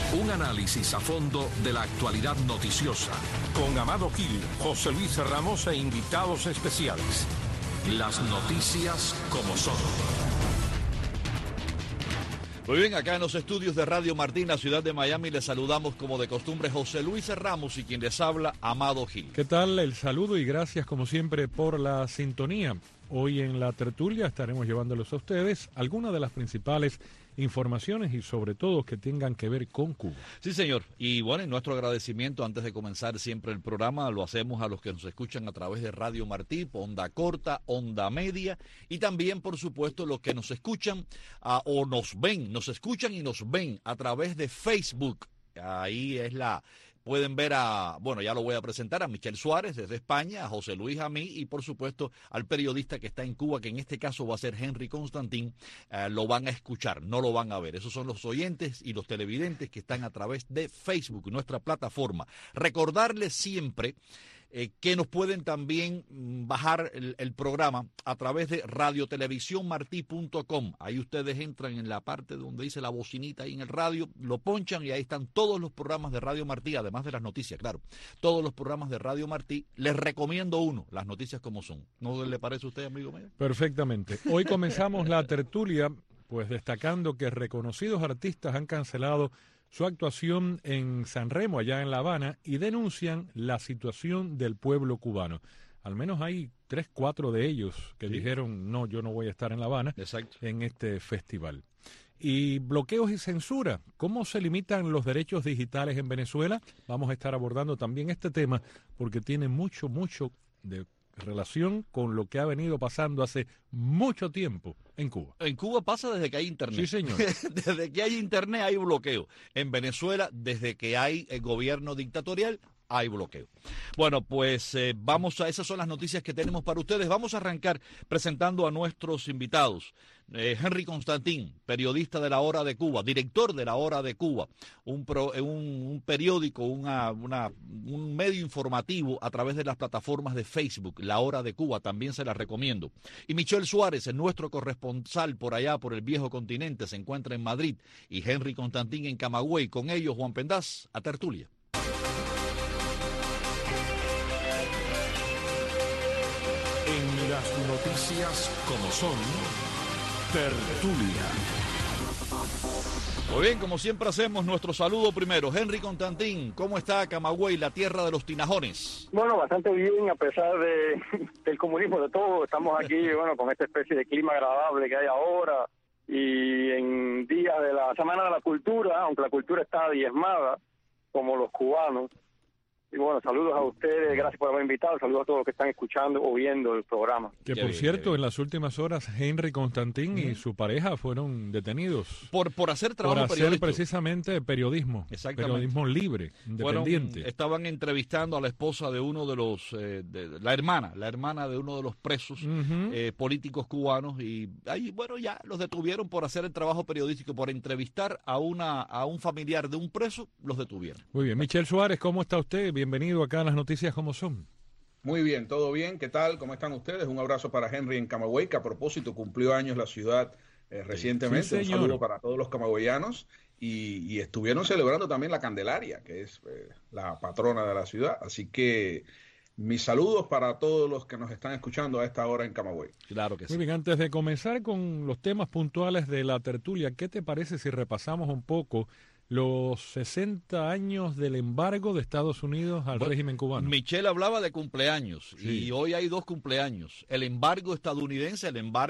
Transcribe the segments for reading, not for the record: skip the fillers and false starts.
Un análisis a fondo de la actualidad noticiosa. Con Amado Gil, José Luis Ramos e invitados especiales. Las noticias como son. Muy bien, acá en los estudios de Radio Martí, la ciudad de Miami, les saludamos como de costumbre José Luis Ramos y quien les habla, Amado Gil. ¿Qué tal? El saludo y gracias como siempre por la sintonía. Hoy en la tertulia estaremos llevándoles a ustedes algunas de las principales informaciones y sobre todo que tengan que ver con Cuba. Sí, señor. Y bueno, en nuestro agradecimiento antes de comenzar siempre el programa lo hacemos a los que nos escuchan a través de Radio Martí, onda corta, onda media y también, por supuesto, los que nos escuchan o nos ven, nos escuchan y nos ven a través de Facebook. Ahí es pueden ver bueno, ya lo voy a presentar, a Michelle Suárez desde España, a José Luis, a mí y por supuesto al periodista que está en Cuba, que en este caso va a ser Henry Constantin. Lo van a escuchar, no lo van a ver. Esos son los oyentes y los televidentes que están a través de Facebook, nuestra plataforma. Recordarles siempre que nos pueden también bajar el programa a través de radiotelevisiónmartí.com. Ahí ustedes entran en la parte donde dice la bocinita ahí en el radio, lo ponchan y ahí están todos los programas de Radio Martí, además de las noticias, claro. Todos los programas de Radio Martí. Les recomiendo uno, las noticias como son. ¿No le parece a usted, amigo mío? Perfectamente. Hoy comenzamos la tertulia, pues destacando que reconocidos artistas han cancelado su actuación en San Remo, allá en La Habana, y denuncian la situación del pueblo cubano. Al menos hay 3, 4 de ellos que dijeron, no, yo no voy a estar en La Habana. Exacto. En este festival. Y bloqueos y censura, ¿cómo se limitan los derechos digitales en Venezuela? Vamos a estar abordando también este tema porque tiene mucho de relación con lo que ha venido pasando hace mucho tiempo en Cuba. En Cuba pasa desde que hay internet. Sí, señor. Desde que hay internet hay bloqueo. En Venezuela, desde que hay el gobierno dictatorial, hay bloqueo. Bueno, pues esas son las noticias que tenemos para ustedes. Vamos a arrancar presentando a nuestros invitados. Henry Constantin, periodista de La Hora de Cuba, director de La Hora de Cuba, un periódico, un medio informativo a través de las plataformas de Facebook, La Hora de Cuba, también se las recomiendo. Y Michelle Suárez, nuestro corresponsal por allá, por el viejo continente, se encuentra en Madrid, y Henry Constantin en Camagüey. Con ellos, Juan Pendaz, a tertulia. En las noticias como son, tertulia. Muy bien, como siempre hacemos, nuestro saludo primero. Henry Constantin, ¿cómo está Camagüey, la tierra de los tinajones? Bueno, bastante bien, a pesar del comunismo, de todo. Estamos aquí, bueno, con esta especie de clima agradable que hay ahora. Y en días de la Semana de la Cultura, aunque la cultura está diezmada, como los cubanos. Y bueno, saludos a ustedes, gracias por haberme invitado, saludos a todos los que están escuchando o viendo el programa. Que por cierto, en las últimas horas, Henry Constantin y su pareja fueron detenidos. Por hacer trabajo periodístico. Por hacer precisamente periodismo. Exactamente. Periodismo libre, independiente. Estaban entrevistando a la esposa de uno de los, la hermana de uno de los presos políticos cubanos, y ahí, bueno, ya los detuvieron por hacer el trabajo periodístico, por entrevistar a un familiar de un preso, los detuvieron. Muy bien. Michelle Suárez, ¿cómo está usted? Bienvenido acá a las noticias como son. Muy bien, todo bien. ¿Qué tal? ¿Cómo están ustedes? Un abrazo para Henry en Camagüey, que a propósito cumplió años la ciudad recientemente. Sí, un saludo para todos los camagüeyanos. Y estuvieron celebrando también la Candelaria, que es la patrona de la ciudad. Así que mis saludos para todos los que nos están escuchando a esta hora en Camagüey. Claro que sí. Muy bien, antes de comenzar con los temas puntuales de la tertulia, ¿qué te parece si repasamos un poco los 60 años del embargo de Estados Unidos al régimen cubano? Michelle hablaba de cumpleaños, sí. Y hoy hay 2 cumpleaños. El embargo estadounidense,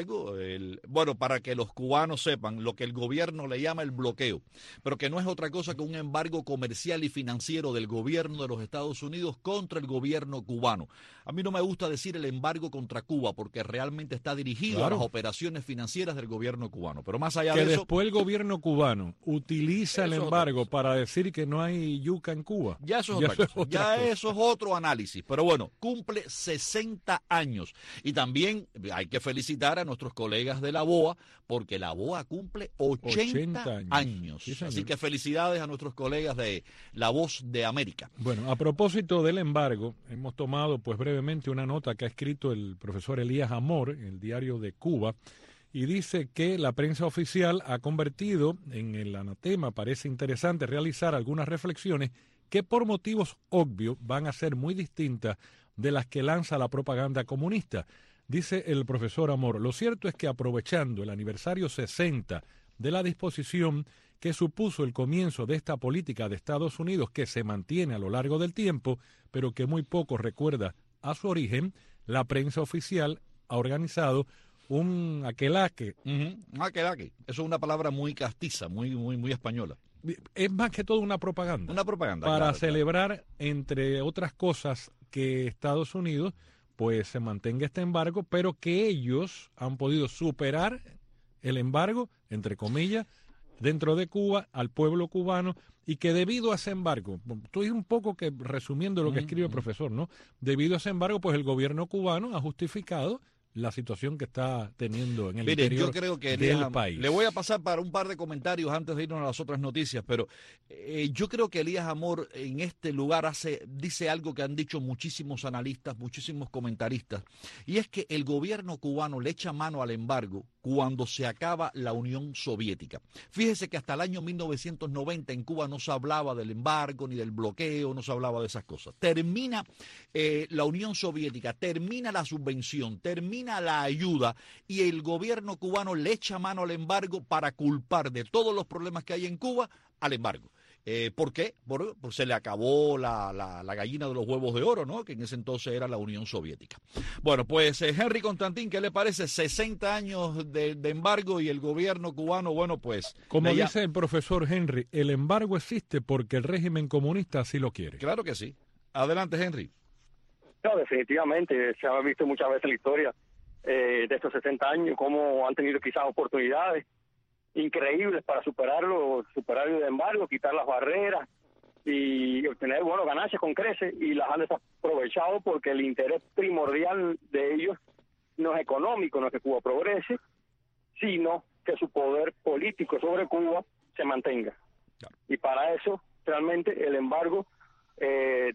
bueno, para que los cubanos sepan, lo que el gobierno le llama el bloqueo, pero que no es otra cosa que un embargo comercial y financiero del gobierno de los Estados Unidos contra el gobierno cubano. A mí no me gusta decir el embargo contra Cuba, porque realmente está dirigido a las operaciones financieras del gobierno cubano. Pero más allá de eso, después el gobierno cubano utiliza el embargo para decir que no hay yuca en Cuba. Ya eso es otra cosa. Eso es otro análisis. Pero bueno, cumple 60 años. Y también hay que felicitar a nuestros colegas de la BOA, porque la BOA cumple 80 años. Sí, así que felicidades a nuestros colegas de La Voz de América. Bueno, a propósito del embargo, hemos tomado pues brevemente una nota que ha escrito el profesor Elías Amor en el Diario de Cuba, y dice que la prensa oficial ha convertido en el anatema. Parece interesante realizar algunas reflexiones que por motivos obvios van a ser muy distintas de las que lanza la propaganda comunista. Dice el profesor Amor, lo cierto es que aprovechando el aniversario 60 de la disposición que supuso el comienzo de esta política de Estados Unidos, que se mantiene a lo largo del tiempo, pero que muy poco recuerda a su origen, la prensa oficial ha organizado un aquelarre. Un aquelarre. Eso es una palabra muy castiza, muy española. Es más que todo una propaganda. Una propaganda. Para claro, celebrar, entre otras cosas, que Estados Unidos pues se mantenga este embargo, pero que ellos han podido superar el embargo, entre comillas, dentro de Cuba, al pueblo cubano, y que debido a ese embargo, estoy un poco que resumiendo lo que escribe el profesor, ¿no? Debido a ese embargo, pues el gobierno cubano ha justificado la situación que está teniendo en el interior yo creo que del país. Le voy a pasar para un par de comentarios antes de irnos a las otras noticias, pero yo creo que Elías Amor en este lugar dice algo que han dicho muchísimos analistas, muchísimos comentaristas, y es que el gobierno cubano le echa mano al embargo cuando se acaba la Unión Soviética. Fíjese que hasta el año 1990 en Cuba no se hablaba del embargo ni del bloqueo, no se hablaba de esas cosas. Termina la Unión Soviética, termina la subvención, termina la ayuda y el gobierno cubano le echa mano al embargo para culpar de todos los problemas que hay en Cuba al embargo. ¿Por qué? Porque se le acabó la gallina de los huevos de oro, ¿no? Que en ese entonces era la Unión Soviética. Bueno, pues Henry Constantín, ¿qué le parece? 60 años de embargo y el gobierno cubano, bueno, pues... Como dice el profesor Henry, el embargo existe porque el régimen comunista así lo quiere. Claro que sí. Adelante, Henry. No, definitivamente, se ha visto muchas veces en la historia de estos 60 años, cómo han tenido quizás oportunidades increíbles para superar el embargo, quitar las barreras y obtener, ganancias con creces, y las han desaprovechado porque el interés primordial de ellos no es económico, no es que Cuba progrese, sino que su poder político sobre Cuba se mantenga. Claro. Y para eso, realmente, el embargo, de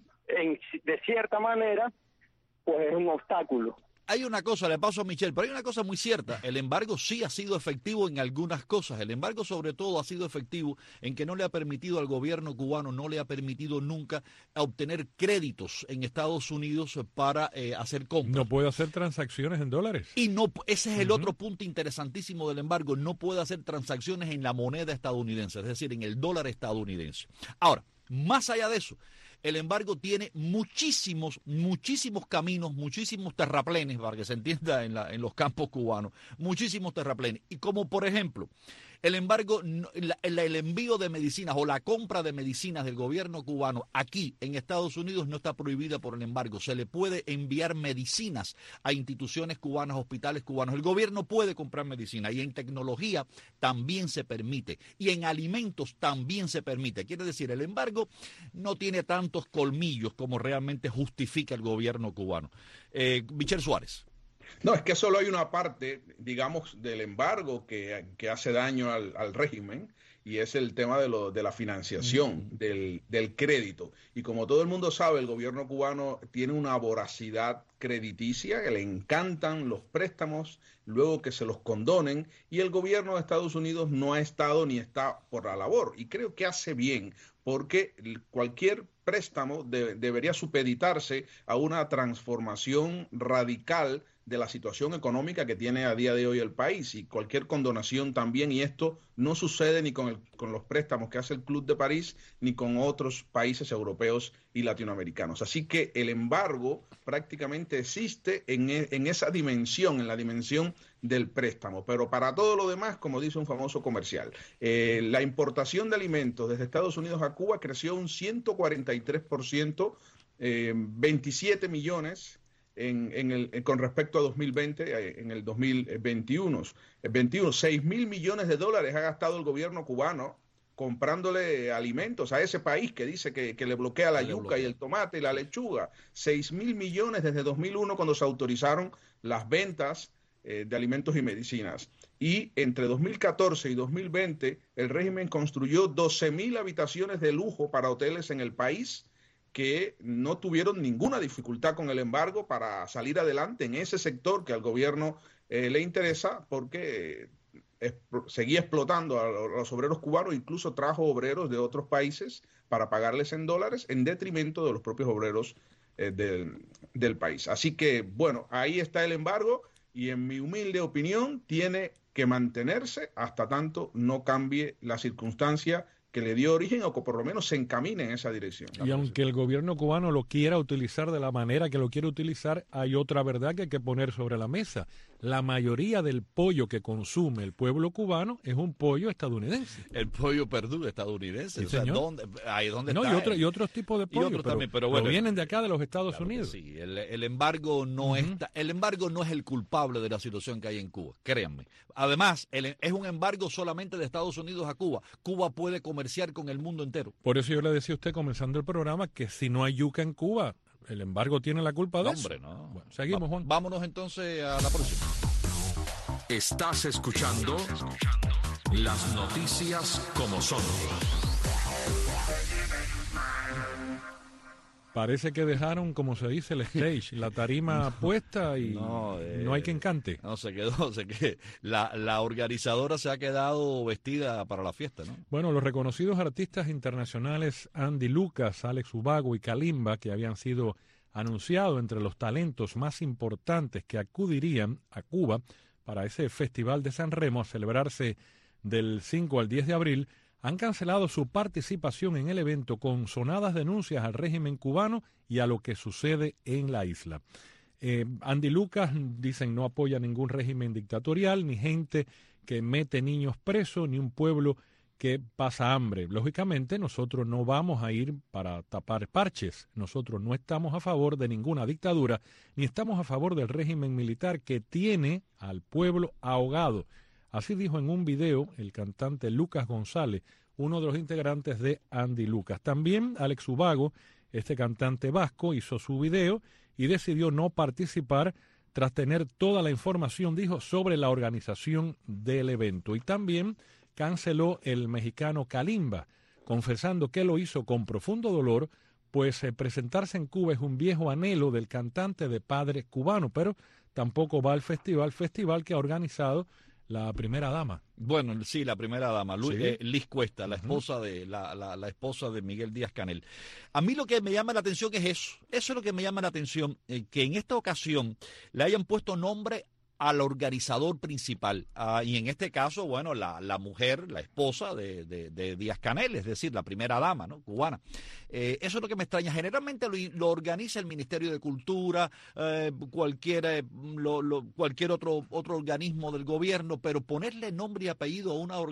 cierta manera, pues es un obstáculo. Hay una cosa, le paso a Michelle, pero hay una cosa muy cierta. El embargo sí ha sido efectivo en algunas cosas. El embargo sobre todo ha sido efectivo en que no le ha permitido al gobierno cubano, no le ha permitido nunca obtener créditos en Estados Unidos para hacer compras. No puede hacer transacciones en dólares. Y no, ese es el otro punto interesantísimo del embargo. No puede hacer transacciones en la moneda estadounidense, es decir, en el dólar estadounidense. Ahora, más allá de eso, el embargo tiene muchísimos caminos, muchísimos terraplenes, para que se entienda en los campos cubanos, muchísimos terraplenes. Y como por ejemplo, el embargo, el envío de medicinas o la compra de medicinas del gobierno cubano aquí en Estados Unidos no está prohibida por el embargo. Se le puede enviar medicinas a instituciones cubanas, hospitales cubanos. El gobierno puede comprar medicina y en tecnología también se permite y en alimentos también se permite. Quiere decir, el embargo no tiene tantos colmillos como realmente justifica el gobierno cubano. Michel Suárez. No, es que solo hay una parte, digamos, del embargo que hace daño al régimen, y es el tema de la financiación, del crédito. Y como todo el mundo sabe, el gobierno cubano tiene una voracidad crediticia, que le encantan los préstamos, luego que se los condonen, y el gobierno de Estados Unidos no ha estado ni está por la labor. Y creo que hace bien, porque cualquier préstamo debería supeditarse a una transformación radical de la situación económica que tiene a día de hoy el país, y cualquier condonación también, y esto no sucede ni con los préstamos que hace el Club de París ni con otros países europeos y latinoamericanos. Así que el embargo prácticamente existe en esa dimensión, en la dimensión del préstamo, pero para todo lo demás, como dice un famoso comercial, la importación de alimentos desde Estados Unidos a Cuba creció un 143%, 27 millones con respecto a 2020, en el 2021, 6.000 millones de dólares ha gastado el gobierno cubano comprándole alimentos a ese país que dice que le bloquea la yuca y el tomate y la lechuga. 6.000 millones desde 2001, cuando se autorizaron las ventas de alimentos y medicinas. Y entre 2014 y 2020, el régimen construyó 12.000 habitaciones de lujo para hoteles en el país, que no tuvieron ninguna dificultad con el embargo para salir adelante en ese sector que al gobierno le interesa, porque seguía explotando a los obreros cubanos, incluso trajo obreros de otros países para pagarles en dólares en detrimento de los propios obreros del país. Así que, bueno, ahí está el embargo y en mi humilde opinión tiene que mantenerse hasta tanto no cambie la circunstancia que le dio origen o que por lo menos se encamine en esa dirección. Y aunque el gobierno cubano lo quiera utilizar de la manera que lo quiere utilizar, hay otra verdad que hay que poner sobre la mesa. La mayoría del pollo que consume el pueblo cubano es un pollo estadounidense. El pollo Perdue estadounidense. Sí, o sea, señor. ¿dónde No, está? y otros tipos de pollo, pero bueno, vienen de acá, de los Estados claro Unidos. Sí, el embargo no el embargo no es el culpable de la situación que hay en Cuba, créanme. Además, es un embargo solamente de Estados Unidos a Cuba. Cuba puede comerciar con el mundo entero. Por eso yo le decía a usted comenzando el programa que si no hay yuca en Cuba, el embargo tiene la culpa de eso. Hombre, no. Bueno, seguimos, Juan. Vámonos entonces a la próxima. Estás escuchando las noticias como son. Parece que dejaron, como se dice, el stage, la tarima puesta y no hay quien cante. No, la organizadora se ha quedado vestida para la fiesta, ¿no? Bueno, los reconocidos artistas internacionales Andy Lucas, Alex Ubago y Kalimba, que habían sido anunciados entre los talentos más importantes que acudirían a Cuba para ese Festival de San Remo a celebrarse del 5 al 10 de abril, han cancelado su participación en el evento con sonadas denuncias al régimen cubano y a lo que sucede en la isla. Andy Lucas, dicen, no apoya ningún régimen dictatorial, ni gente que mete niños presos, ni un pueblo que pasa hambre. Lógicamente, nosotros no vamos a ir para tapar parches. Nosotros no estamos a favor de ninguna dictadura, ni estamos a favor del régimen militar que tiene al pueblo ahogado. Así dijo en un video el cantante Lucas González, uno de los integrantes de Andy Lucas. También Alex Ubago, este cantante vasco, hizo su video y decidió no participar tras tener toda la información, dijo, sobre la organización del evento. Y también canceló el mexicano Kalimba, confesando que lo hizo con profundo dolor, pues presentarse en Cuba es un viejo anhelo del cantante de padre cubano, pero tampoco va al festival que ha organizado la primera dama. Bueno, sí, la primera dama, ¿Sí? Liz Cuesta, la esposa de la esposa de Miguel Díaz-Canel. A mí lo que me llama la atención es eso es lo que me llama la atención, que en esta ocasión le hayan puesto nombre al organizador principal, y en este caso, bueno, la mujer, la esposa de Díaz-Canel, es decir, la primera dama, ¿no?, cubana. Eso es lo que me extraña. Generalmente lo organiza el Ministerio de Cultura, cualquier otro organismo del gobierno, pero ponerle nombre y apellido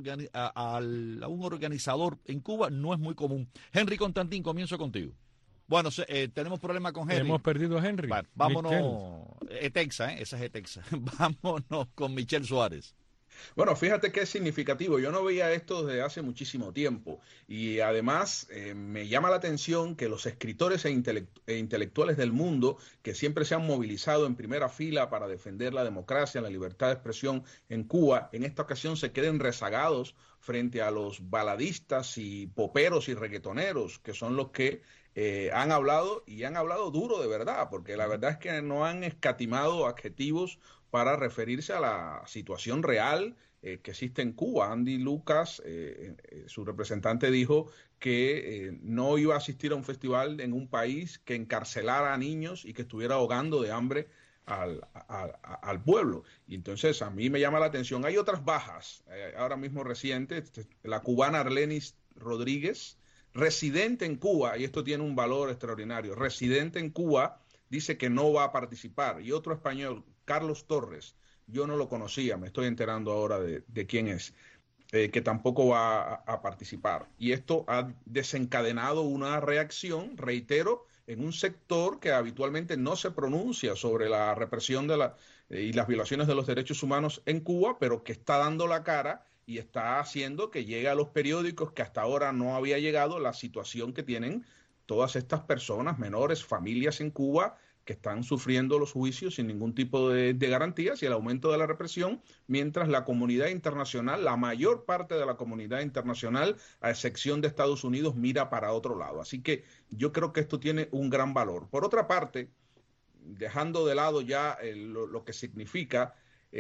a un organizador en Cuba no es muy común. Henry Constantín, comienzo contigo. Bueno, tenemos problema con Henry. Hemos perdido a Henry. Bueno, vámonos. Etexa, esa es Etexa. Vámonos con Michelle Suárez. Bueno, fíjate que es significativo. Yo no veía esto desde hace muchísimo tiempo y además me llama la atención que los escritores e intelectuales del mundo que siempre se han movilizado en primera fila para defender la democracia, la libertad de expresión en Cuba, en esta ocasión se queden rezagados frente a los baladistas y poperos y reggaetoneros, que son los que han hablado y han hablado duro de verdad, porque la verdad es que no han escatimado adjetivos para referirse a la situación real que existe en Cuba. Andy Lucas, su representante, dijo que no iba a asistir a un festival en un país que encarcelara a niños y que estuviera ahogando de hambre al pueblo. Y entonces a mí me llama la atención. Hay otras bajas, ahora mismo recientes, la cubana Arlenis Rodríguez, residente en Cuba, y esto tiene un valor extraordinario, residente en Cuba, dice que no va a participar. Y otro español, Carlos Torres, yo no lo conocía, me estoy enterando ahora de quién es, que tampoco va a participar. Y esto ha desencadenado una reacción, reitero, en un sector que habitualmente no se pronuncia sobre la represión y las violaciones de los derechos humanos en Cuba, pero que está dando la cara y está haciendo que llegue a los periódicos que hasta ahora no había llegado la situación que tienen todas estas personas, menores, familias en Cuba, que están sufriendo los juicios sin ningún tipo de garantías y el aumento de la represión, mientras la comunidad internacional, la mayor parte de la comunidad internacional, a excepción de Estados Unidos, mira para otro lado. Así que yo creo que esto tiene un gran valor. Por otra parte, dejando de lado ya lo que significa,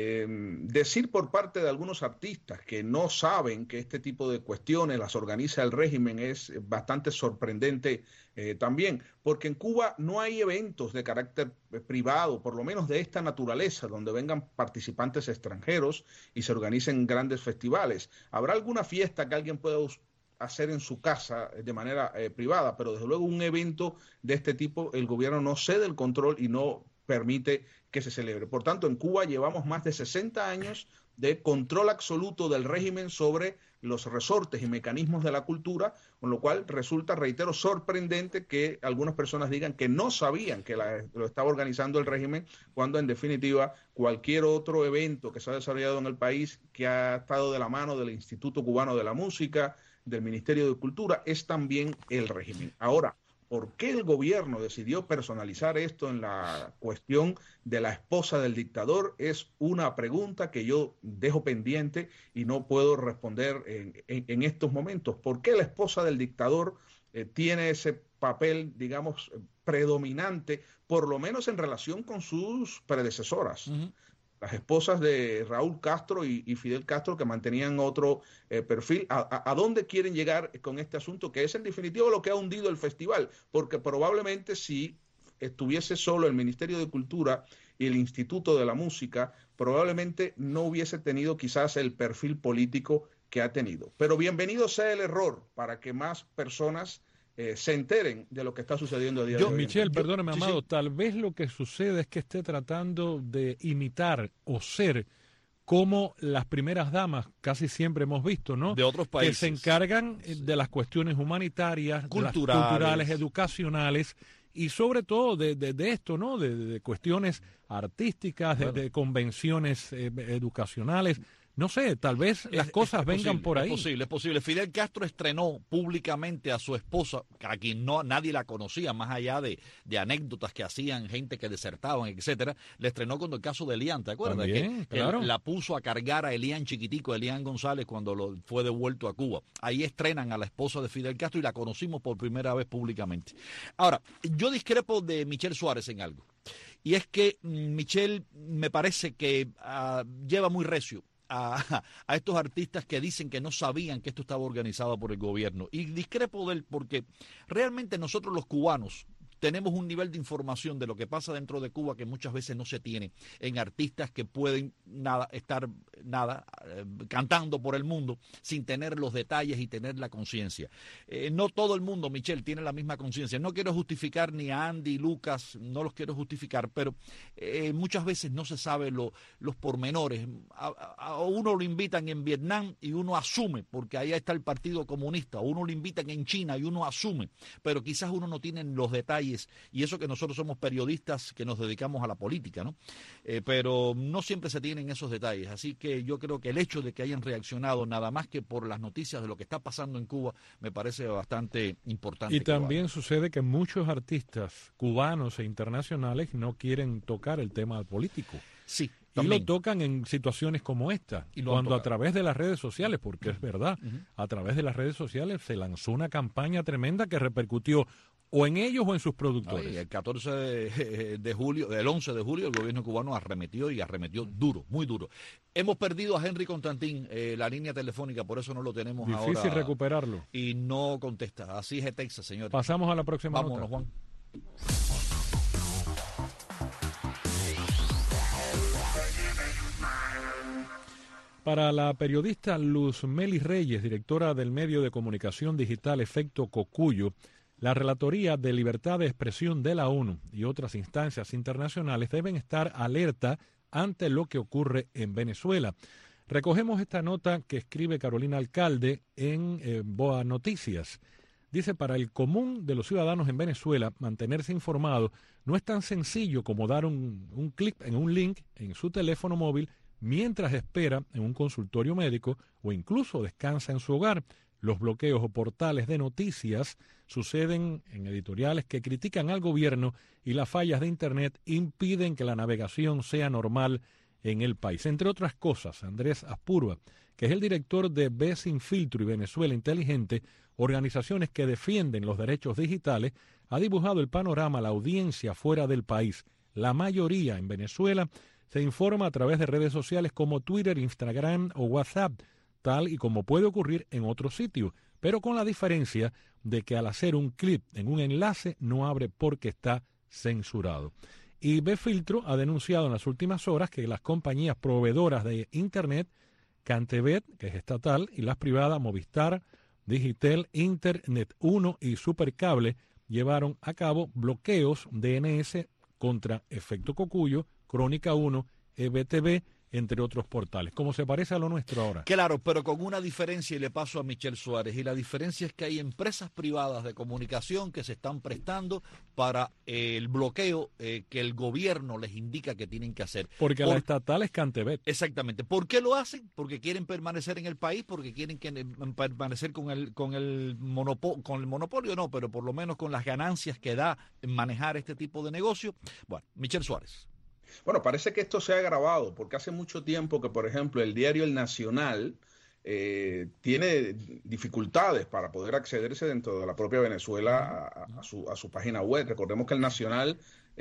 decir por parte de algunos artistas que no saben que este tipo de cuestiones las organiza el régimen es bastante sorprendente también, porque en Cuba no hay eventos de carácter privado, por lo menos de esta naturaleza, donde vengan participantes extranjeros y se organicen grandes festivales. Habrá alguna fiesta que alguien pueda hacer en su casa de manera privada, pero desde luego un evento de este tipo el gobierno no cede el control y no permite que se celebre. Por tanto, en Cuba llevamos más de 60 años de control absoluto del régimen sobre los resortes y mecanismos de la cultura, con lo cual resulta, reitero, sorprendente que algunas personas digan que no sabían que lo estaba organizando el régimen, cuando en definitiva cualquier otro evento que se ha desarrollado en el país que ha estado de la mano del Instituto Cubano de la Música, del Ministerio de Cultura, es también el régimen. Ahora, ¿por qué el gobierno decidió personalizar esto en la cuestión de la esposa del dictador? Es una pregunta que yo dejo pendiente y no puedo responder en estos momentos. ¿Por qué la esposa del dictador tiene ese papel, digamos, predominante, por lo menos en relación con sus predecesoras? Uh-huh. Las esposas de Raúl Castro y Fidel Castro, que mantenían otro perfil. ¿A dónde quieren llegar con este asunto? Que es en definitiva lo que ha hundido el festival, porque probablemente si estuviese solo el Ministerio de Cultura y el Instituto de la Música, probablemente no hubiese tenido quizás el perfil político que ha tenido. Pero bienvenido sea el error para que más personas se enteren de lo que está sucediendo a día de hoy. Michel, perdóname, Amado, sí. Tal vez lo que sucede es que esté tratando de imitar o ser como las primeras damas, casi siempre hemos visto, ¿no? De otros países. Que se encargan de las cuestiones humanitarias, culturales, educacionales y sobre todo de esto, ¿no? De cuestiones artísticas, bueno, de convenciones educacionales. No sé, tal vez las cosas vengan por ahí. Es posible. Fidel Castro estrenó públicamente a su esposa, a quien nadie la conocía, más allá de anécdotas que hacían gente que desertaban, etcétera. Le estrenó con el caso de Elian, ¿te acuerdas? También, claro. Que la puso a cargar a Elian chiquitico, Elian González, cuando fue devuelto a Cuba. Ahí estrenan a la esposa de Fidel Castro y la conocimos por primera vez públicamente. Ahora, yo discrepo de Michel Suárez en algo. Y es que Michel me parece que lleva muy recio a estos artistas que dicen que no sabían que esto estaba organizado por el gobierno. Y discrepo de él porque realmente nosotros los cubanos tenemos un nivel de información de lo que pasa dentro de Cuba que muchas veces no se tiene en artistas que pueden estar cantando por el mundo sin tener los detalles y tener la conciencia. No todo el mundo, Michel, tiene la misma conciencia. No quiero justificar ni a Andy, Lucas, no los quiero justificar, pero muchas veces no se sabe los pormenores. A uno lo invitan en Vietnam y uno asume, porque allá está el Partido Comunista. A uno lo invitan en China y uno asume, pero quizás uno no tiene los detalles. Y eso que nosotros somos periodistas que nos dedicamos a la política, ¿no? Pero no siempre se tienen esos detalles. Así que yo creo que el hecho de que hayan reaccionado nada más que por las noticias de lo que está pasando en Cuba me parece bastante importante. Y también sucede que muchos artistas cubanos e internacionales no quieren tocar el tema político. Sí. Y también lo tocan en situaciones como esta, cuando a través de las redes sociales, porque es verdad, a través de las redes sociales se lanzó una campaña tremenda que repercutió o en ellos o en sus productores. El 14 de julio, el 11 de julio, el gobierno cubano arremetió duro, muy duro. Hemos perdido a Henry Constantín, la línea telefónica, por eso no lo tenemos ahora. Difícil recuperarlo. Y no contesta. Así es Texas, señor. Pasamos a la próxima Vámonos, nota. Juan. Para la periodista Luz Meli Reyes, directora del medio de comunicación digital Efecto Cocuyo, la Relatoría de Libertad de Expresión de la ONU y otras instancias internacionales deben estar alerta ante lo que ocurre en Venezuela. Recogemos esta nota que escribe Carolina Alcalde en Boa Noticias. Dice, para el común de los ciudadanos en Venezuela, mantenerse informado no es tan sencillo como dar un clic en un link en su teléfono móvil mientras espera en un consultorio médico o incluso descansa en su hogar. Los bloqueos o portales de noticias suceden en editoriales que critican al gobierno y las fallas de Internet impiden que la navegación sea normal en el país. Entre otras cosas, Andrés Aspurua, que es el director de Ve Sin Filtro y Venezuela Inteligente, organizaciones que defienden los derechos digitales, ha dibujado el panorama a la audiencia fuera del país. La mayoría en Venezuela se informa a través de redes sociales como Twitter, Instagram o WhatsApp, tal y como puede ocurrir en otros sitios, pero con la diferencia de que al hacer un clic en un enlace no abre porque está censurado. Y B-Filtro ha denunciado en las últimas horas que las compañías proveedoras de Internet, Cantebet, que es estatal, y las privadas Movistar, Digitel, Internet 1 y Supercable llevaron a cabo bloqueos DNS contra Efecto Cocuyo, Crónica 1, EBTV, entre otros portales. ¿Cómo se parece a lo nuestro ahora? Claro, pero con una diferencia, y le paso a Michel Suárez, y la diferencia es que hay empresas privadas de comunicación que se están prestando para el bloqueo que el gobierno les indica que tienen que hacer. Porque la estatal es Cantebet. Exactamente. ¿Por qué lo hacen? Porque quieren permanecer en el país, porque quieren permanecer con el monopolio, no, pero por lo menos con las ganancias que da manejar este tipo de negocio. Bueno, Michel Suárez. Bueno, parece que esto se ha agravado porque hace mucho tiempo que, por ejemplo, el diario El Nacional tiene dificultades para poder accederse dentro de la propia Venezuela a su página web. Recordemos que El Nacional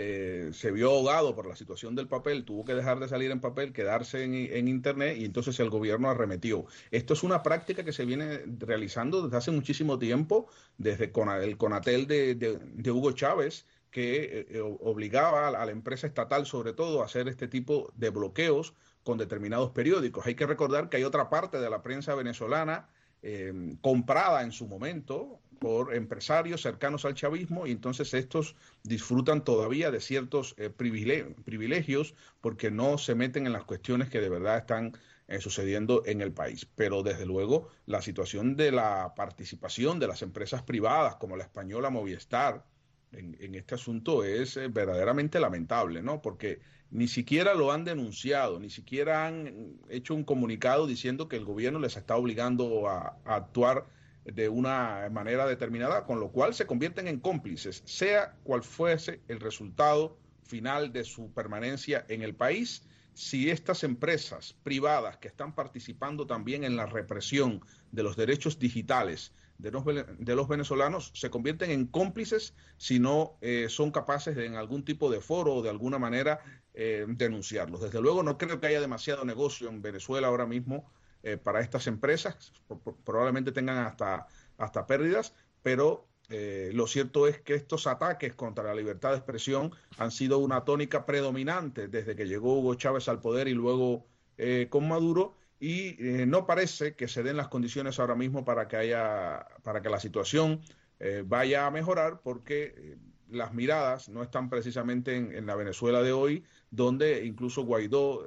se vio ahogado por la situación del papel, tuvo que dejar de salir en papel, quedarse en Internet y entonces el gobierno arremetió. Esto es una práctica que se viene realizando desde hace muchísimo tiempo, desde el Conatel de Hugo Chávez, que obligaba a la empresa estatal, sobre todo, a hacer este tipo de bloqueos con determinados periódicos. Hay que recordar que hay otra parte de la prensa venezolana comprada en su momento por empresarios cercanos al chavismo y entonces estos disfrutan todavía de ciertos privilegios porque no se meten en las cuestiones que de verdad están sucediendo en el país. Pero desde luego la situación de la participación de las empresas privadas como la española Movistar en este asunto es verdaderamente lamentable, ¿no? Porque ni siquiera lo han denunciado, ni siquiera han hecho un comunicado diciendo que el gobierno les está obligando a actuar de una manera determinada, con lo cual se convierten en cómplices, sea cual fuese el resultado final de su permanencia en el país. Si estas empresas privadas que están participando también en la represión de los derechos digitales de los venezolanos se convierten en cómplices si no son capaces de en algún tipo de foro o de alguna manera denunciarlos. Desde luego no creo que haya demasiado negocio en Venezuela ahora mismo para estas empresas, probablemente tengan hasta pérdidas, pero lo cierto es que estos ataques contra la libertad de expresión han sido una tónica predominante desde que llegó Hugo Chávez al poder y luego con Maduro, y no parece que se den las condiciones ahora mismo para que la situación vaya a mejorar, porque las miradas no están precisamente en la Venezuela de hoy, donde incluso Guaidó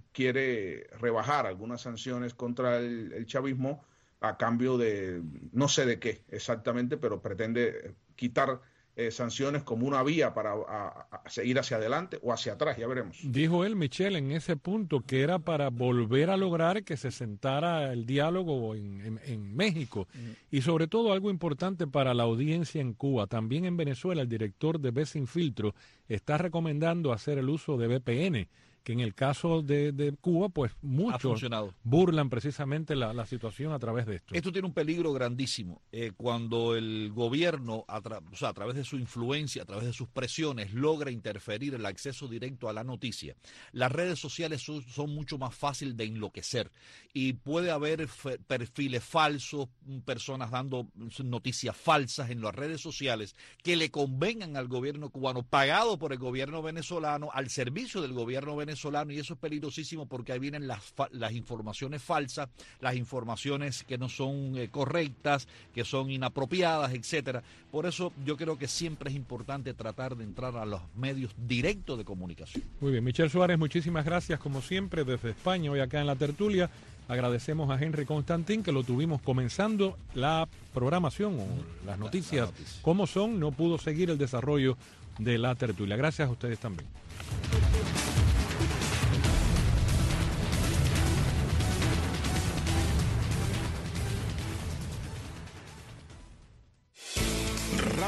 quiere rebajar algunas sanciones contra el chavismo a cambio de no sé de qué exactamente, pero pretende quitar sanciones como una vía para seguir hacia adelante o hacia atrás, ya veremos. Dijo él, Michel, en ese punto que era para volver a lograr que se sentara el diálogo en México y sobre todo algo importante para la audiencia en Cuba. También en Venezuela el director de Ve Sin Filtro está recomendando hacer el uso de VPN, que en el caso de Cuba, pues muchos burlan precisamente la situación a través de esto. Esto tiene un peligro grandísimo. Cuando el gobierno, a través de su influencia, a través de sus presiones, logra interferir el acceso directo a la noticia, las redes sociales son mucho más fáciles de enloquecer y puede haber perfiles falsos, personas dando noticias falsas en las redes sociales que le convengan al gobierno cubano, pagado por el gobierno venezolano, al servicio del gobierno venezolano, y eso es peligrosísimo porque ahí vienen las informaciones falsas, las informaciones que no son correctas, que son inapropiadas, etcétera. Por eso yo creo que siempre es importante tratar de entrar a los medios directos de comunicación. Muy bien, Michel Suárez, muchísimas gracias como siempre desde España, hoy acá en la tertulia. Agradecemos a Henry Constantín, que lo tuvimos comenzando la programación o las noticias como son, no pudo seguir el desarrollo de la tertulia. Gracias a ustedes también.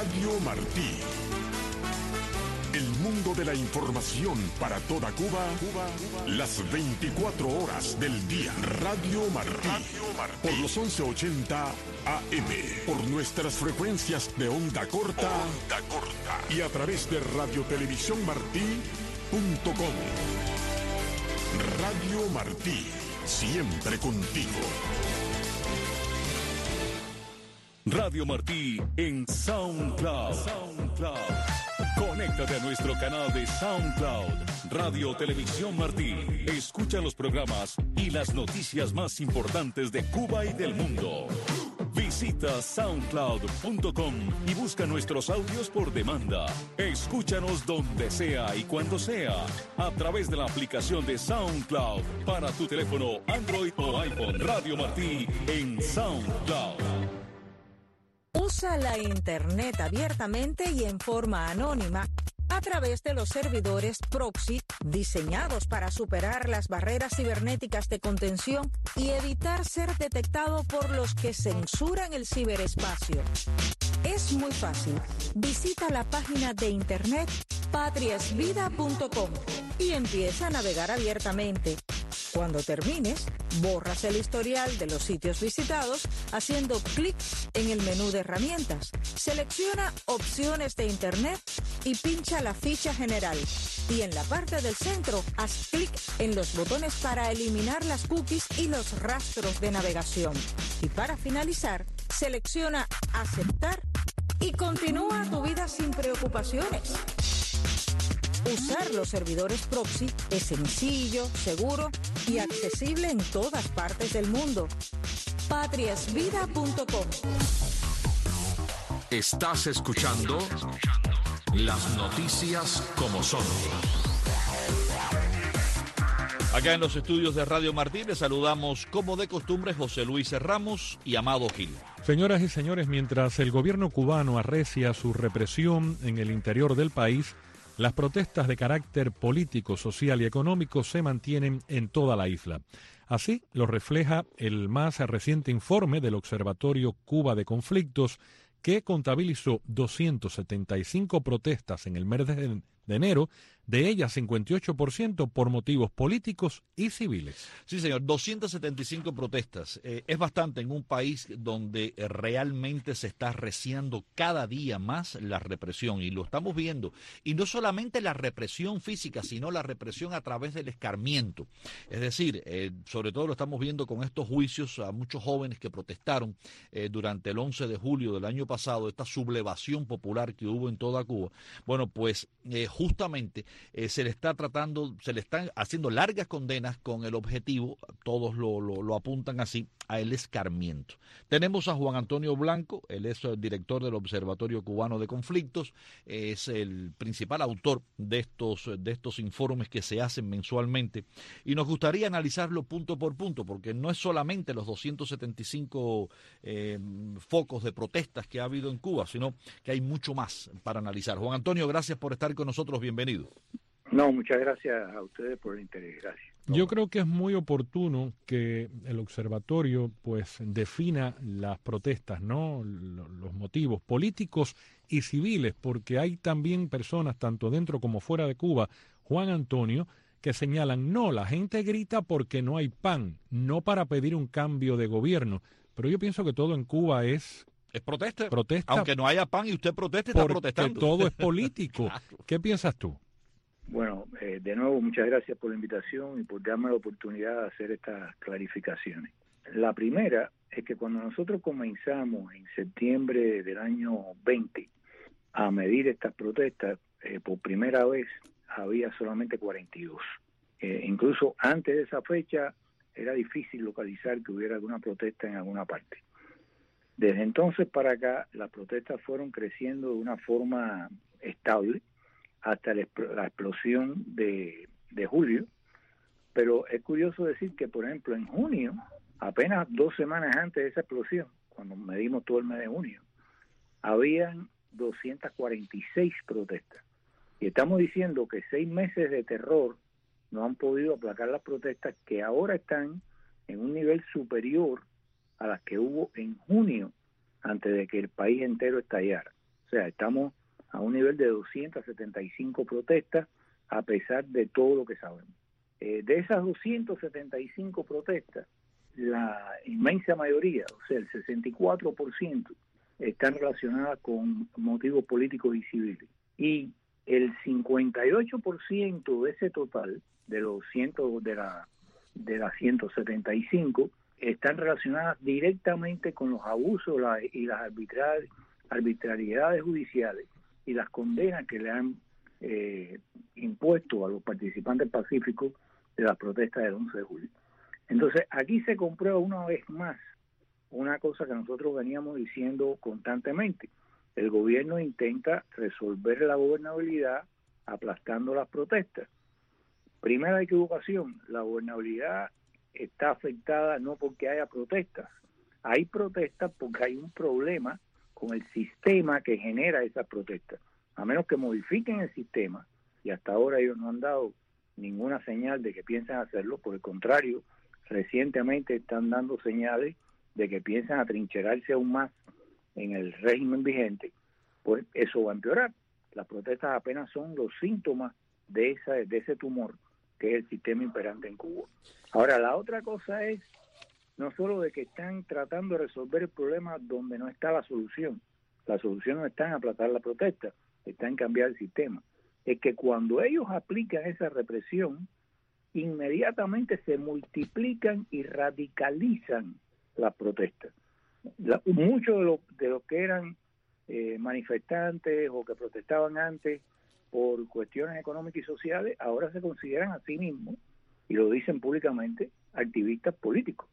Radio Martí. El mundo de la información para toda Cuba, las 24 horas del día. Radio Martí. Por los 1180 AM. Por nuestras frecuencias de onda corta. Y a través de radiotelevisiónmartí.com. Radio Martí. Siempre contigo. Radio Martí en SoundCloud. Conéctate a nuestro canal de SoundCloud, Radio Televisión Martí. Escucha los programas y las noticias más importantes de Cuba y del mundo. Visita soundcloud.com y busca nuestros audios por demanda. Escúchanos donde sea y cuando sea, a través de la aplicación de SoundCloud para tu teléfono Android o iPhone. Radio Martí en SoundCloud. Usa la Internet abiertamente y en forma anónima a través de los servidores proxy diseñados para superar las barreras cibernéticas de contención y evitar ser detectado por los que censuran el ciberespacio. Es muy fácil. Visita la página de Internet patriasvida.com y empieza a navegar abiertamente. Cuando termines, borras el historial de los sitios visitados haciendo clic en el menú de herramientas. Selecciona opciones de Internet y pincha la ficha general. Y en la parte del centro, haz clic en los botones para eliminar las cookies y los rastros de navegación. Y para finalizar, selecciona aceptar y continúa tu vida sin preocupaciones. Usar los servidores proxy es sencillo, seguro y accesible en todas partes del mundo. patriasvida.com. Estás escuchando las noticias como son. Acá en los estudios de Radio Martí les saludamos como de costumbre José Luis Ramos y Amado Gil. Señoras y señores, mientras el gobierno cubano arrecia su represión en el interior del país, las protestas de carácter político, social y económico se mantienen en toda la isla. Así lo refleja el más reciente informe del Observatorio Cuba de Conflictos, que contabilizó 275 protestas en el mes de enero, de ellas 58% por motivos políticos y civiles. Sí, señor, 275 protestas. Es bastante en un país donde realmente se está arreciando cada día más la represión, y lo estamos viendo. Y no solamente la represión física, sino la represión a través del escarmiento. Es decir, sobre todo lo estamos viendo con estos juicios a muchos jóvenes que protestaron durante el 11 de julio del año pasado, esta sublevación popular que hubo en toda Cuba. Bueno, pues justamente se le están haciendo largas condenas con el objetivo, todos lo apuntan así, a el escarmiento. Tenemos a Juan Antonio Blanco, él es el director del Observatorio Cubano de Conflictos, es el principal autor de estos informes que se hacen mensualmente, y nos gustaría analizarlo punto por punto, porque no es solamente los 275 focos de protestas que ha habido en Cuba, sino que hay mucho más para analizar. Juan Antonio, gracias por estar con nosotros, bienvenido. No, muchas gracias a ustedes por el interés, gracias. Yo creo que es muy oportuno que el observatorio pues defina las protestas, ¿no? Los motivos políticos y civiles, porque hay también personas, tanto dentro como fuera de Cuba, Juan Antonio, que señalan, no, la gente grita porque no hay pan, no para pedir un cambio de gobierno. Pero yo pienso que todo en Cuba es protesta. Protesta. Aunque no haya pan y usted proteste, está protestando. Todo es político. Claro. ¿Qué piensas tú? Bueno, de nuevo, muchas gracias por la invitación y por darme la oportunidad de hacer estas clarificaciones. La primera es que cuando nosotros comenzamos en septiembre del año 20 a medir estas protestas, por primera vez había solamente 42. Incluso antes de esa fecha era difícil localizar que hubiera alguna protesta en alguna parte. Desde entonces para acá, las protestas fueron creciendo de una forma estable hasta la explosión de julio, pero es curioso decir que, por ejemplo, en junio, apenas 2 semanas antes de esa explosión, cuando medimos todo el mes de junio, habían 246 protestas. Y estamos diciendo que 6 meses de terror no han podido aplacar las protestas, que ahora están en un nivel superior a las que hubo en junio, antes de que el país entero estallara. O sea, estamos a un nivel de 275 protestas a pesar de todo lo que sabemos. De esas 275 protestas, la inmensa mayoría, o sea, el 64%, están relacionadas con motivos políticos y civiles. Y el 58% de ese total, de los de las 175, están relacionadas directamente con los abusos y las arbitrariedades judiciales y las condenas que le han impuesto a los participantes pacíficos de las protestas del 11 de julio. Entonces, aquí se comprueba una vez más una cosa que nosotros veníamos diciendo constantemente. El gobierno intenta resolver la gobernabilidad aplastando las protestas. Primera equivocación, la gobernabilidad está afectada no porque haya protestas. Hay protestas porque hay un problema con el sistema que genera esas protestas. A menos que modifiquen el sistema, y hasta ahora ellos no han dado ninguna señal de que piensan hacerlo, por el contrario, recientemente están dando señales de que piensan atrincherarse aún más en el régimen vigente, pues eso va a empeorar. Las protestas apenas son los síntomas de ese tumor que es el sistema imperante en Cuba. Ahora, la otra cosa es no solo de que están tratando de resolver el problema donde no está la solución. La solución no está en aplacar la protesta, está en cambiar el sistema. Es que cuando ellos aplican esa represión, inmediatamente se multiplican y radicalizan las protestas. Muchos de los que eran manifestantes o que protestaban antes por cuestiones económicas y sociales, ahora se consideran a sí mismos, y lo dicen públicamente, activistas políticos,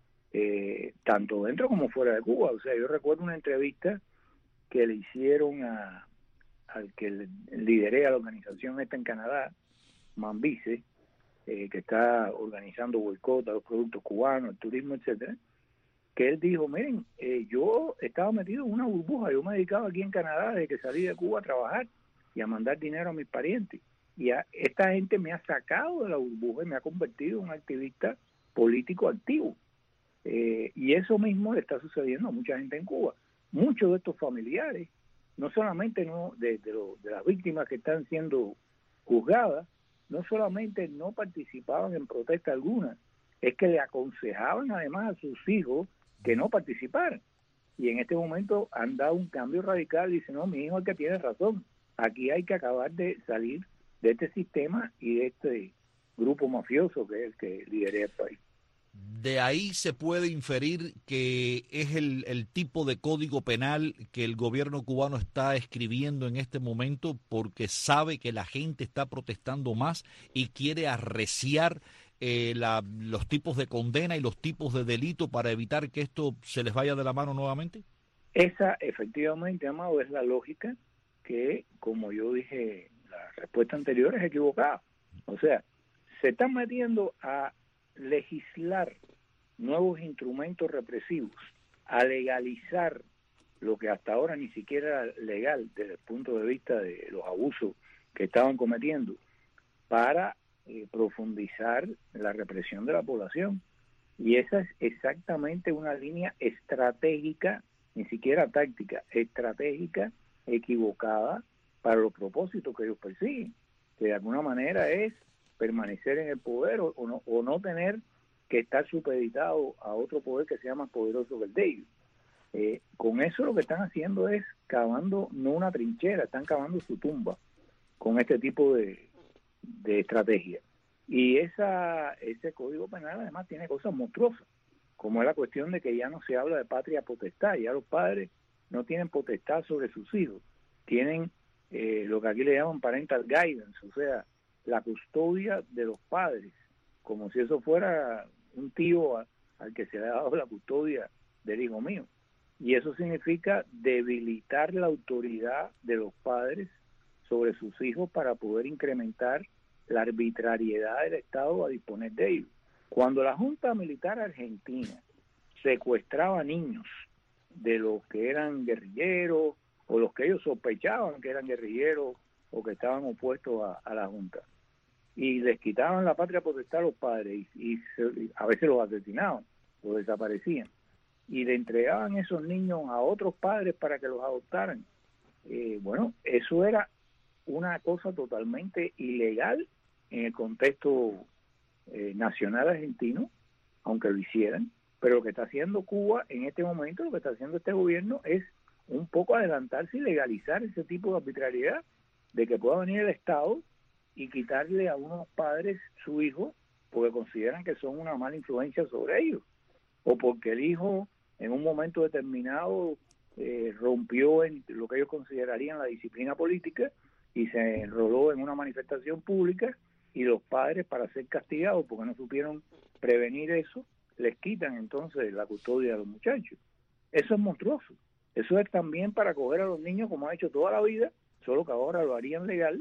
tanto dentro como fuera de Cuba. O sea, yo recuerdo una entrevista que le hicieron al que lideré a la organización esta en Canadá, Manvice, que está organizando boicot a los productos cubanos, el turismo, etcétera, que él dijo, miren, yo estaba metido en una burbuja, yo me dedicaba aquí en Canadá desde que salí de Cuba a trabajar y a mandar dinero a mis parientes, y esta gente me ha sacado de la burbuja y me ha convertido en un activista político activo, y eso mismo le está sucediendo a mucha gente en Cuba. Muchos de estos familiares, no solamente de las víctimas que están siendo juzgadas, no solamente no participaban en protesta alguna, es que le aconsejaban además a sus hijos que no participaran. Y en este momento han dado un cambio radical y dicen, no, mi hijo es el que tiene razón, aquí hay que acabar de salir de este sistema y de este grupo mafioso que es el que lidera el país. De ahí se puede inferir que es el tipo de código penal que el gobierno cubano está escribiendo en este momento porque sabe que la gente está protestando más y quiere arreciar los tipos de condena y los tipos de delito para evitar que esto se les vaya de la mano nuevamente. Esa, efectivamente, Amado, es la lógica que, como yo dije, la respuesta anterior es equivocada. O sea, se están metiendo a legislar nuevos instrumentos represivos, a legalizar lo que hasta ahora ni siquiera era legal desde el punto de vista de los abusos que estaban cometiendo, para profundizar la represión de la población. Y esa es exactamente una línea estratégica, ni siquiera táctica, estratégica, equivocada para los propósitos que ellos persiguen, que de alguna manera es permanecer en el poder o no tener que estar supeditado a otro poder que sea más poderoso que el de ellos. Con eso lo que están haciendo es cavando no una trinchera, están cavando su tumba con este tipo de estrategia. Y ese código penal además tiene cosas monstruosas, como es la cuestión de que ya no se habla de patria potestad, ya los padres no tienen potestad sobre sus hijos, tienen lo que aquí le llaman parental guidance, o sea, la custodia de los padres, como si eso fuera un tío al que se le ha dado la custodia del hijo mío. Y eso significa debilitar la autoridad de los padres sobre sus hijos para poder incrementar la arbitrariedad del Estado a disponer de ellos. Cuando la Junta Militar Argentina secuestraba niños de los que eran guerrilleros o los que ellos sospechaban que eran guerrilleros o que estaban opuestos a la Junta, y les quitaban la patria potestad a los padres y a veces los asesinaban, los desaparecían, y le entregaban esos niños a otros padres para que los adoptaran, bueno, eso era una cosa totalmente ilegal en el contexto nacional argentino, aunque lo hicieran, pero lo que está haciendo Cuba en este momento, lo que está haciendo este gobierno es un poco adelantarse y legalizar ese tipo de arbitrariedad, de que pueda venir el Estado y quitarle a unos padres su hijo porque consideran que son una mala influencia sobre ellos, o porque el hijo en un momento determinado rompió en lo que ellos considerarían la disciplina política y se enroló en una manifestación pública, y los padres, para ser castigados porque no supieron prevenir eso, les quitan entonces la custodia de los muchachos. Eso es monstruoso. Eso es también para coger a los niños como ha hecho toda la vida, solo que ahora lo harían legal,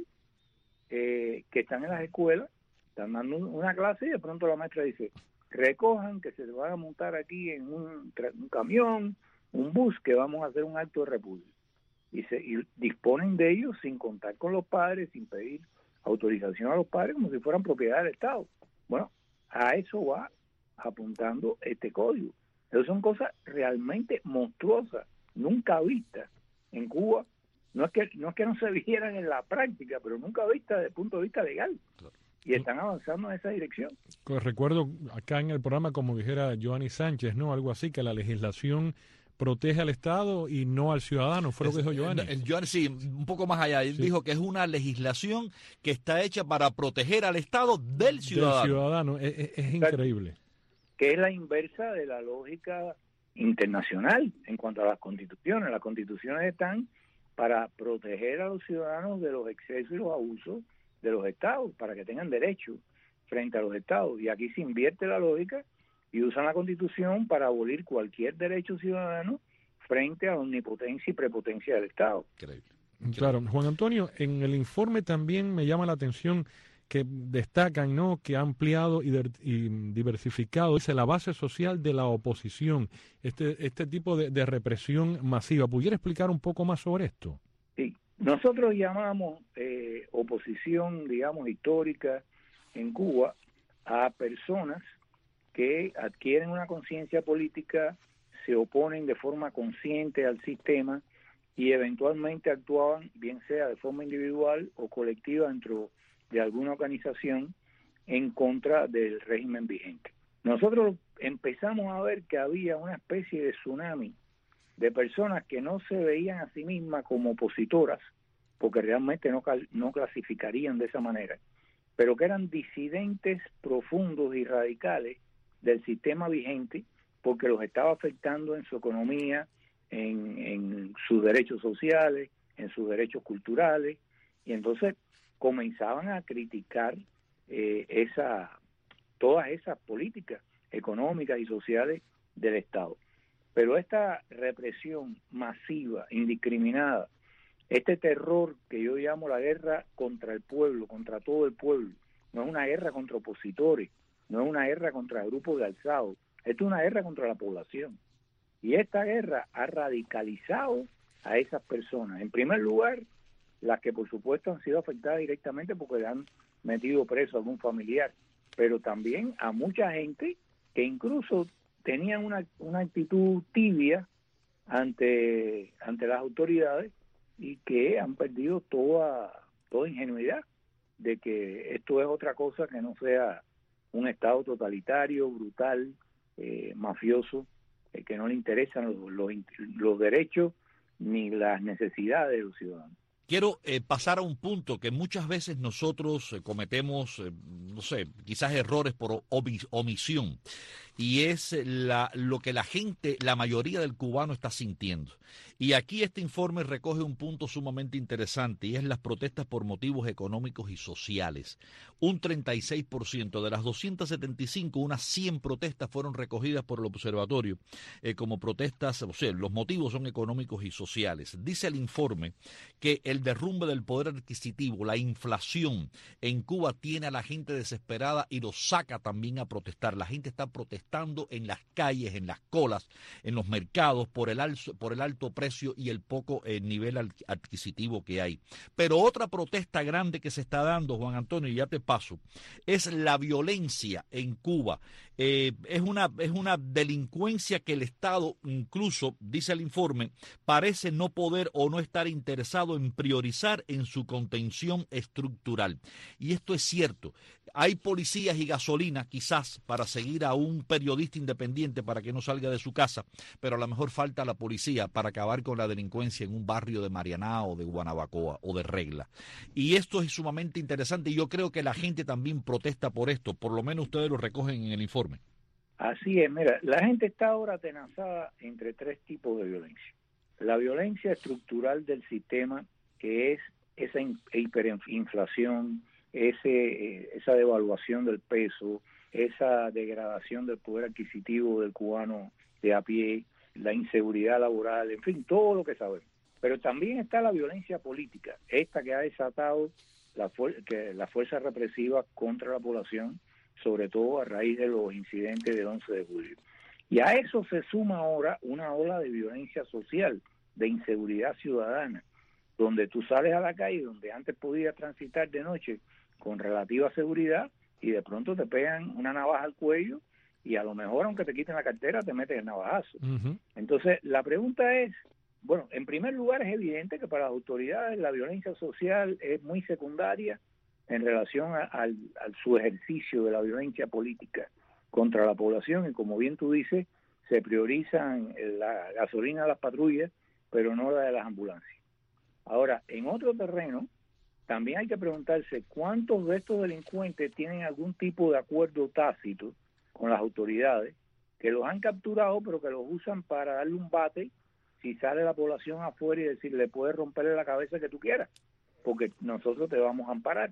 que están en las escuelas, están dando una clase y de pronto la maestra dice, recojan que se van a montar aquí en un camión, un bus, que vamos a hacer un acto de repudio. Y disponen de ellos sin contar con los padres, sin pedir autorización a los padres, como si fueran propiedad del Estado. Bueno, a eso va apuntando este código. Esas son cosas realmente monstruosas, nunca vistas en Cuba. No es que no se vieran en la práctica, pero nunca vistas desde el punto de vista legal. Y están avanzando en esa dirección. Recuerdo acá en el programa, como dijera Giovanni Sánchez, ¿no? Algo así, que la legislación protege al Estado y no al ciudadano, fue lo que dijo Giovanni. Giovanni, sí, un poco más allá. Él dijo que es una legislación que está hecha para proteger al Estado del ciudadano. Del ciudadano, es increíble. Que es la inversa de la lógica internacional en cuanto a las constituciones. Las constituciones están para proteger a los ciudadanos de los excesos y los abusos de los estados, para que tengan derecho frente a los estados. Y aquí se invierte la lógica y usan la Constitución para abolir cualquier derecho ciudadano frente a la omnipotencia y prepotencia del Estado. Increíble. Claro, Juan Antonio, en el informe también me llama la atención que destacan, ¿no?, que ha ampliado y diversificado, dice, la base social de la oposición, este tipo de represión masiva. ¿Pudiera explicar un poco más sobre esto? Sí, nosotros llamamos oposición, digamos, histórica en Cuba a personas que adquieren una conciencia política, se oponen de forma consciente al sistema y eventualmente actuaban, bien sea de forma individual o colectiva dentro de alguna organización, en contra del régimen vigente. Nosotros empezamos a ver que había una especie de tsunami de personas que no se veían a sí mismas como opositoras, porque realmente no clasificarían de esa manera, pero que eran disidentes profundos y radicales del sistema vigente, porque los estaba afectando en su economía, en sus derechos sociales, en sus derechos culturales, y entonces comenzaban a criticar todas esas políticas económicas y sociales del Estado. Pero esta represión masiva, indiscriminada, este terror que yo llamo la guerra contra el pueblo, contra todo el pueblo, no es una guerra contra opositores, no es una guerra contra grupos de alzados, esto es una guerra contra la población. Y esta guerra ha radicalizado a esas personas. En primer lugar, las que por supuesto han sido afectadas directamente porque le han metido preso a algún familiar, pero también a mucha gente que incluso tenían una actitud tibia ante las autoridades y que han perdido toda ingenuidad de que esto es otra cosa que no sea un Estado totalitario, brutal, mafioso, que no le interesan los derechos ni las necesidades de los ciudadanos. Quiero pasar a un punto que muchas veces nosotros cometemos, no sé, quizás errores por omisión, y es lo que la mayoría del cubano está sintiendo. Y aquí este informe recoge un punto sumamente interesante, y es las protestas por motivos económicos y sociales. Un 36% de las 275, unas 100 protestas fueron recogidas por el observatorio como protestas, o sea, los motivos son económicos y sociales. Dice el informe que el derrumbe del poder adquisitivo, la inflación en Cuba tiene a la gente desesperada y los saca también a protestar. La gente está protestando en las calles, en las colas, en los mercados por el alto precio y el poco nivel adquisitivo que hay. Pero otra protesta grande que se está dando, Juan Antonio, y ya te paso, es la violencia en Cuba es una delincuencia que el Estado, incluso, dice el informe, parece no poder o no estar interesado en priorizar en su contención estructural. Y esto es cierto. Hay policías y gasolina, quizás, para seguir a un periodista independiente para que no salga de su casa, pero a lo mejor falta la policía para acabar con la delincuencia en un barrio de Marianá o de Guanabacoa o de Regla. Y esto es sumamente interesante y yo creo que la gente también protesta por esto, por lo menos ustedes lo recogen en el informe. Así es, mira, la gente está ahora atenazada entre tres tipos de violencia. La violencia estructural del sistema, que es esa hiperinflación, esa devaluación del peso, esa degradación del poder adquisitivo del cubano de a pie, la inseguridad laboral, en fin, todo lo que sabemos. Pero también está la violencia política, esta que ha desatado la fuerza represiva contra la población, sobre todo a raíz de los incidentes del 11 de julio. Y a eso se suma ahora una ola de violencia social, de inseguridad ciudadana, donde tú sales a la calle, donde antes podías transitar de noche con relativa seguridad y de pronto te pegan una navaja al cuello y a lo mejor, aunque te quiten la cartera, te meten el navajazo. Uh-huh. Entonces, la pregunta es, bueno, en primer lugar es evidente que para las autoridades la violencia social es muy secundaria en relación al su ejercicio de la violencia política contra la población y como bien tú dices, se priorizan la gasolina de las patrullas, pero no la de las ambulancias. Ahora, en otro terreno, también hay que preguntarse cuántos de estos delincuentes tienen algún tipo de acuerdo tácito con las autoridades, que los han capturado, pero que los usan para darle un bate si sale la población afuera y decirle, puedes romperle la cabeza que tú quieras, porque nosotros te vamos a amparar.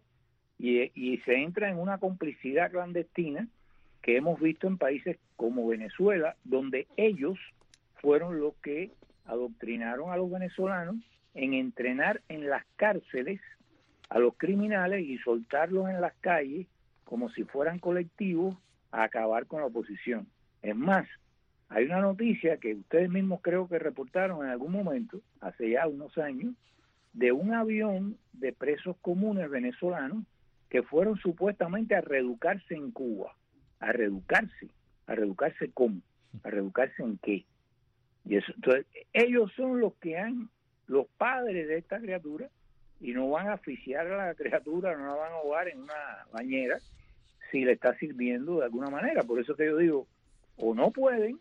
Y se entra en una complicidad clandestina que hemos visto en países como Venezuela, donde ellos fueron los que adoctrinaron a los venezolanos en entrenar en las cárceles a los criminales y soltarlos en las calles como si fueran colectivos a acabar con la oposición. Es más, hay una noticia que ustedes mismos creo que reportaron en algún momento, hace ya unos años, de un avión de presos comunes venezolanos que fueron supuestamente a reeducarse en Cuba. ¿A reeducarse cómo? ¿A reeducarse en qué? Y eso, entonces, ellos son los padres de esta criatura y no van a asfixiar a la criatura, no la van a ahogar en una bañera si le está sirviendo de alguna manera. Por eso que yo digo, o no pueden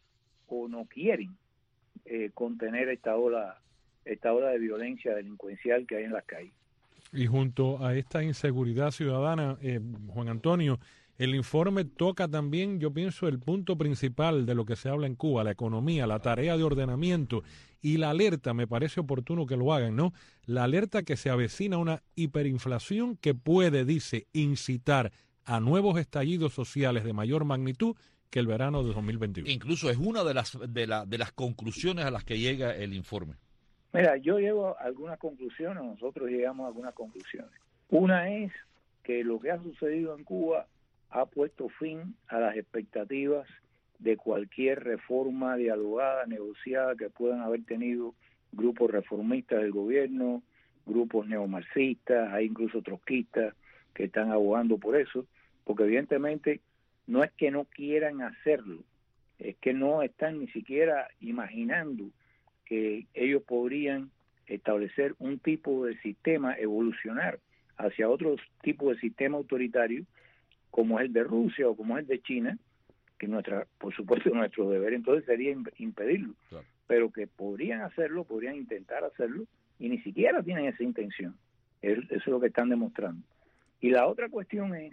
o no quieren contener esta ola de violencia delincuencial que hay en las calles. Y junto a esta inseguridad ciudadana, Juan Antonio, el informe toca también, yo pienso, el punto principal de lo que se habla en Cuba, la economía, la tarea de ordenamiento y la alerta, me parece oportuno que lo hagan, ¿no? La alerta que se avecina una hiperinflación que puede, dice, incitar a nuevos estallidos sociales de mayor magnitud que el verano de 2021. Incluso es una de las conclusiones a las que llega el informe. Mira, yo llego a algunas conclusiones, nosotros llegamos a algunas conclusiones. Una es que lo que ha sucedido en Cuba ha puesto fin a las expectativas de cualquier reforma dialogada, negociada que puedan haber tenido grupos reformistas del gobierno, grupos neomarxistas, hay incluso trotskistas que están abogando por eso, porque evidentemente no es que no quieran hacerlo, es que no están ni siquiera imaginando que ellos podrían establecer un tipo de sistema, evolucionar hacia otro tipo de sistema autoritario, como es el de Rusia o como es el de China, que por supuesto nuestro deber entonces sería impedirlo, claro. Pero que podrían hacerlo, podrían intentar hacerlo, y ni siquiera tienen esa intención. Eso es lo que están demostrando. Y la otra cuestión es,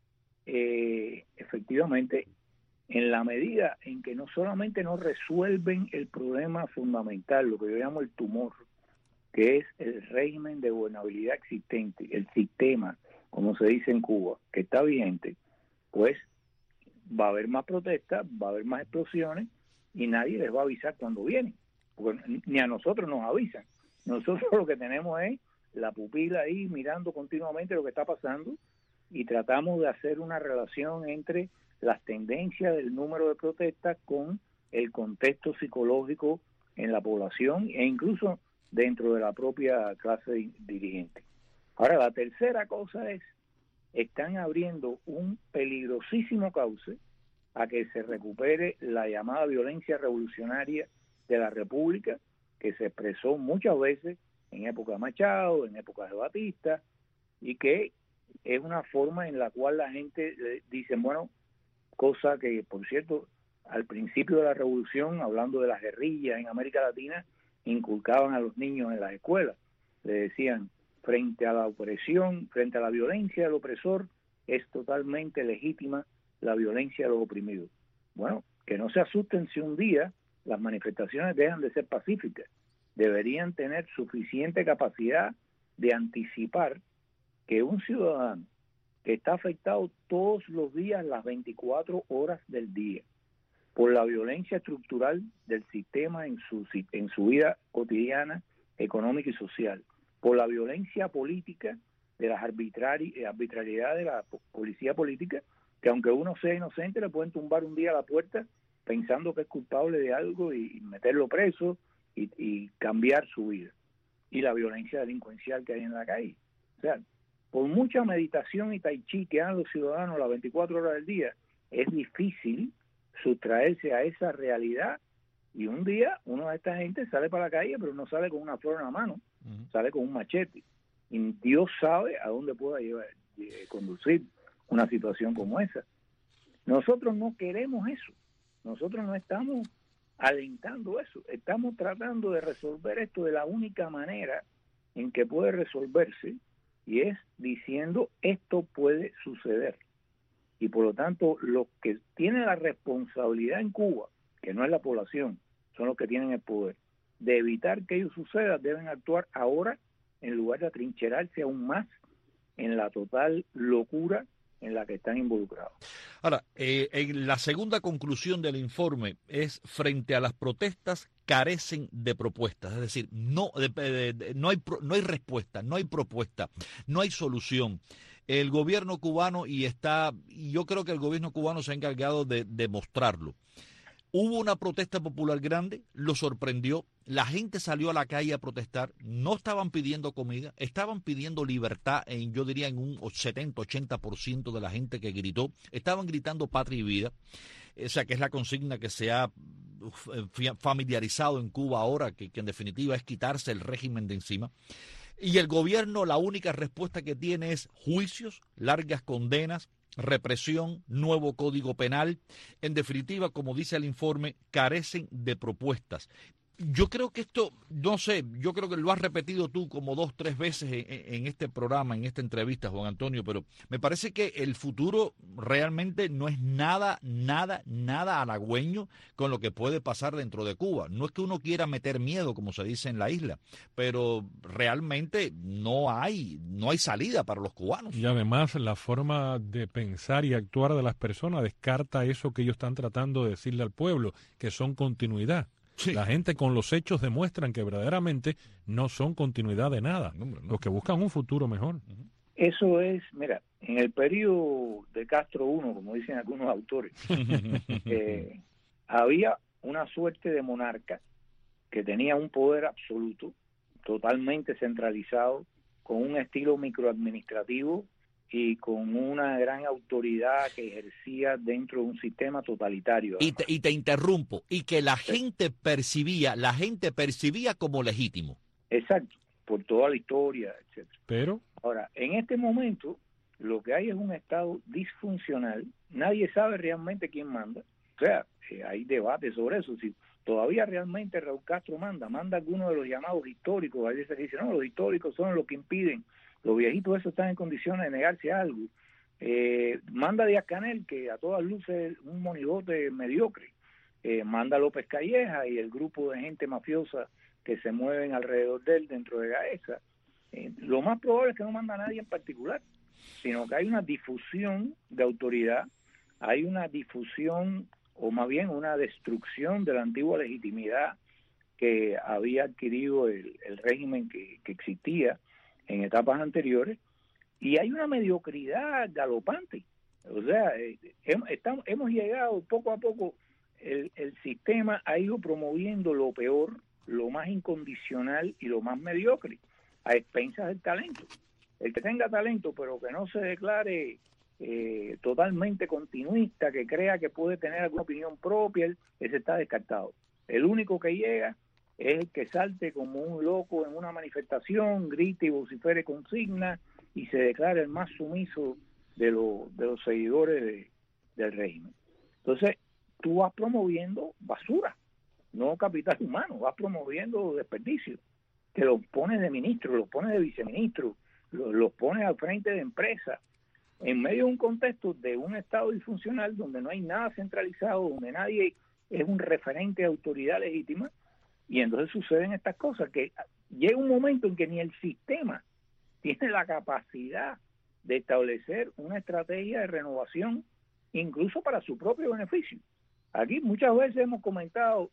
efectivamente, en la medida en que no solamente no resuelven el problema fundamental, lo que yo llamo el tumor, que es el régimen de gobernabilidad existente, el sistema, como se dice en Cuba, que está vigente, pues va a haber más protestas, va a haber más explosiones y nadie les va a avisar cuando vienen, porque ni a nosotros nos avisan. Nosotros lo que tenemos es la pupila ahí mirando continuamente lo que está pasando y tratamos de hacer una relación entre las tendencias del número de protestas con el contexto psicológico en la población e incluso dentro de la propia clase dirigente. Ahora, la tercera cosa es, están abriendo un peligrosísimo cauce a que se recupere la llamada violencia revolucionaria de la República, que se expresó muchas veces en época de Machado, en época de Batista, y que es una forma en la cual la gente dice, bueno, cosa que, por cierto, al principio de la revolución, hablando de las guerrillas en América Latina, inculcaban a los niños en las escuelas. Le decían, frente a la opresión, frente a la violencia del opresor, es totalmente legítima la violencia de los oprimidos. Bueno, que no se asusten si un día las manifestaciones dejan de ser pacíficas. Deberían tener suficiente capacidad de anticipar que un ciudadano que está afectado todos los días, las 24 horas del día, por la violencia estructural del sistema en su vida cotidiana, económica y social, por la violencia política de las arbitrariedades de la policía política, que aunque uno sea inocente le pueden tumbar un día a la puerta pensando que es culpable de algo y meterlo preso y cambiar su vida, y la violencia delincuencial que hay en la calle. O sea, por mucha meditación y tai chi que hagan los ciudadanos las 24 horas del día, es difícil sustraerse a esa realidad, y un día uno de esta gente sale para la calle, pero no sale con una flor en la mano, sale con un machete, y Dios sabe a dónde pueda conducir una situación como esa. Nosotros no queremos eso, nosotros no estamos alentando eso, estamos tratando de resolver esto de la única manera en que puede resolverse, y es diciendo esto puede suceder. Y por lo tanto, los que tienen la responsabilidad en Cuba, que no es la población, son los que tienen el poder, de evitar que ello suceda, deben actuar ahora en lugar de atrincherarse aún más en la total locura en la que están involucrados. Ahora, en la segunda conclusión del informe es, frente a las protestas carecen de propuestas, es decir, no hay respuesta, no hay propuesta, no hay solución. El gobierno cubano, y yo creo que el gobierno cubano se ha encargado de demostrarlo. Hubo una protesta popular grande, lo sorprendió, la gente salió a la calle a protestar, no estaban pidiendo comida, estaban pidiendo libertad, yo diría en un 70-80% de la gente que gritó, estaban gritando patria y vida, o sea que es la consigna que se ha familiarizado en Cuba ahora, que en definitiva es quitarse el régimen de encima. Y el gobierno, la única respuesta que tiene es juicios, largas condenas, represión, nuevo código penal. En definitiva, como dice el informe, carecen de propuestas. Yo creo que esto, no sé, yo creo que lo has repetido tú como 2 o 3 veces en este programa, en esta entrevista, Juan Antonio, pero me parece que el futuro realmente no es nada halagüeño con lo que puede pasar dentro de Cuba. No es que uno quiera meter miedo, como se dice en la isla, pero realmente no hay salida para los cubanos. Y además la forma de pensar y actuar de las personas descarta eso que ellos están tratando de decirle al pueblo, que son continuidad. Sí. La gente con los hechos demuestran que verdaderamente no son continuidad de nada, no. Los que buscan un futuro mejor. Eso es, mira, en el periodo de Castro I, como dicen algunos autores, había una suerte de monarca que tenía un poder absoluto, totalmente centralizado, con un estilo microadministrativo y con una gran autoridad que ejercía dentro de un sistema totalitario. Y te interrumpo, y que la gente percibía como legítimo. Exacto, por toda la historia, etcétera. Pero ahora, en este momento, lo que hay es un estado disfuncional, nadie sabe realmente quién manda, o sea, hay debate sobre eso, si todavía realmente Raúl Castro manda algunos de los llamados históricos, hay veces que dicen, no, los históricos son los que impiden. Los viejitos esos están en condiciones de negarse a algo. Manda Díaz-Canel, que a todas luces es un monigote mediocre. Manda López Calleja y el grupo de gente mafiosa que se mueven alrededor de él dentro de Gaesa. Lo más probable es que no manda a nadie en particular, sino que hay una difusión de autoridad, hay una difusión, o más bien una destrucción de la antigua legitimidad que había adquirido el régimen que existía en etapas anteriores, y hay una mediocridad galopante. O sea, hemos llegado poco a poco, el sistema ha ido promoviendo lo peor, lo más incondicional y lo más mediocre, a expensas del talento. El que tenga talento pero que no se declare totalmente continuista, que crea que puede tener alguna opinión propia, ese está descartado. El único que llega es el que salte como un loco en una manifestación, grite y vocifere consigna y se declara el más sumiso de los seguidores del régimen. Entonces, tú vas promoviendo basura, no capital humano, vas promoviendo desperdicio. Te los pones de ministro, los pones de viceministro, los pones al frente de empresas, en medio de un contexto de un Estado disfuncional donde no hay nada centralizado, donde nadie es un referente de autoridad legítima, y entonces suceden estas cosas, que llega un momento en que ni el sistema tiene la capacidad de establecer una estrategia de renovación, incluso para su propio beneficio. Aquí muchas veces hemos comentado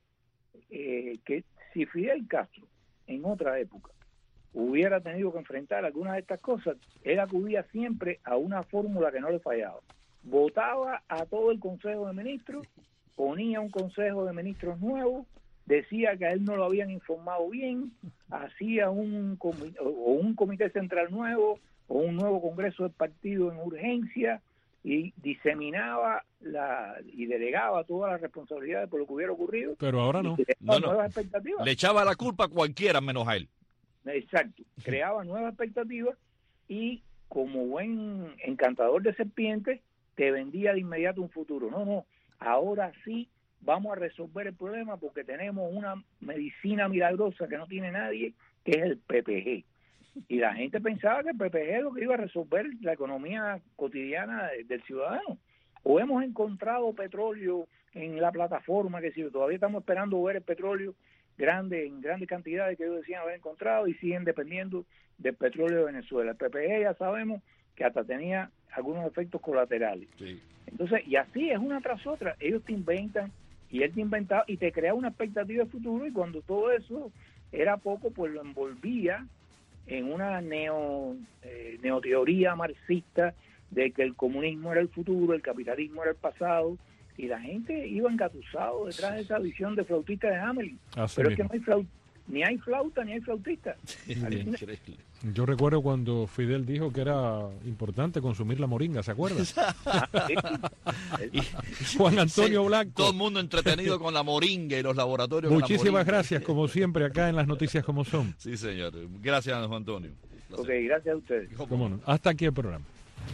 que si Fidel Castro en otra época hubiera tenido que enfrentar algunas de estas cosas, él acudía siempre a una fórmula que no le fallaba. Votaba a todo el Consejo de Ministros, ponía un Consejo de Ministros nuevo, decía que a él no lo habían informado bien, hacía un comité central nuevo o un nuevo congreso del partido en urgencia y diseminaba y delegaba todas las responsabilidades por lo que hubiera ocurrido. Pero ahora no. Nuevas expectativas. Le echaba la culpa a cualquiera menos a él. Exacto, creaba nuevas expectativas y como buen encantador de serpientes te vendía de inmediato un futuro. No, ahora sí vamos a resolver el problema porque tenemos una medicina milagrosa que no tiene nadie, que es el PPG. Y la gente pensaba que el PPG es lo que iba a resolver la economía cotidiana del ciudadano. O hemos encontrado petróleo en la plataforma, que si todavía estamos esperando ver el petróleo en grandes cantidades que ellos decían haber encontrado y siguen dependiendo del petróleo de Venezuela. El PPG ya sabemos que hasta tenía algunos efectos colaterales. Sí. Entonces, y así es una tras otra. Ellos te inventan y él te inventaba y te crea una expectativa de futuro, y cuando todo eso era poco, pues lo envolvía en una neoteoría marxista de que el comunismo era el futuro, el capitalismo era el pasado, y la gente iba engatusado detrás de esa visión de flautista de Hamelin. Pero es que no hay ni hay flauta ni hay flautista. Yo recuerdo cuando Fidel dijo que era importante consumir la moringa, ¿se acuerdan? Juan Antonio Blanco. Todo el mundo entretenido con la moringa y los laboratorios. Muchísimas gracias, como siempre, acá en las Noticias Como Son. Sí, señor. Gracias, Juan Antonio. Ok, gracias a ustedes. ¿Cómo no? Hasta aquí el programa.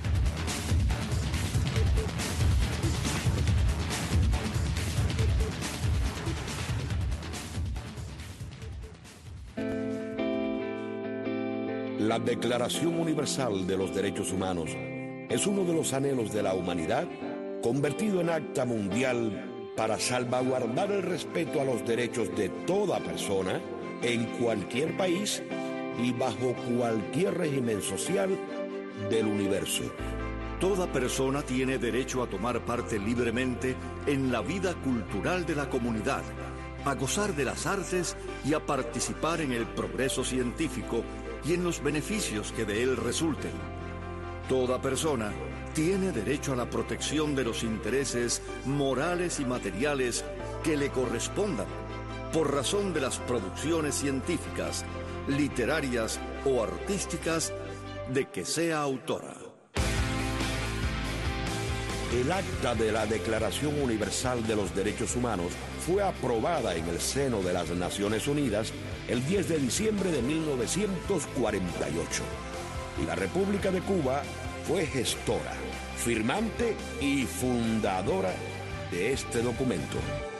La Declaración Universal de los Derechos Humanos es uno de los anhelos de la humanidad convertido en acta mundial para salvaguardar el respeto a los derechos de toda persona en cualquier país y bajo cualquier régimen social del universo. Toda persona tiene derecho a tomar parte libremente en la vida cultural de la comunidad, a gozar de las artes y a participar en el progreso científico y en los beneficios que de él resulten. Toda persona tiene derecho a la protección de los intereses morales y materiales que le correspondan por razón de las producciones científicas, literarias o artísticas de que sea autora. El acta de la Declaración Universal de los Derechos Humanos fue aprobada en el seno de las Naciones Unidas el 10 de diciembre de 1948. Y la República de Cuba fue gestora, firmante y fundadora de este documento.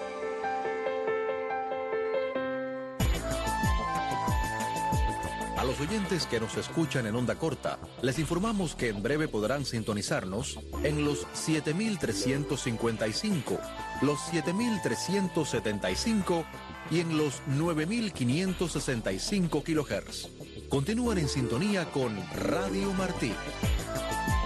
A los oyentes que nos escuchan en onda corta, les informamos que en breve podrán sintonizarnos en los 7.355, los 7.375 y en los 9.565 kHz. Continúan en sintonía con Radio Martí.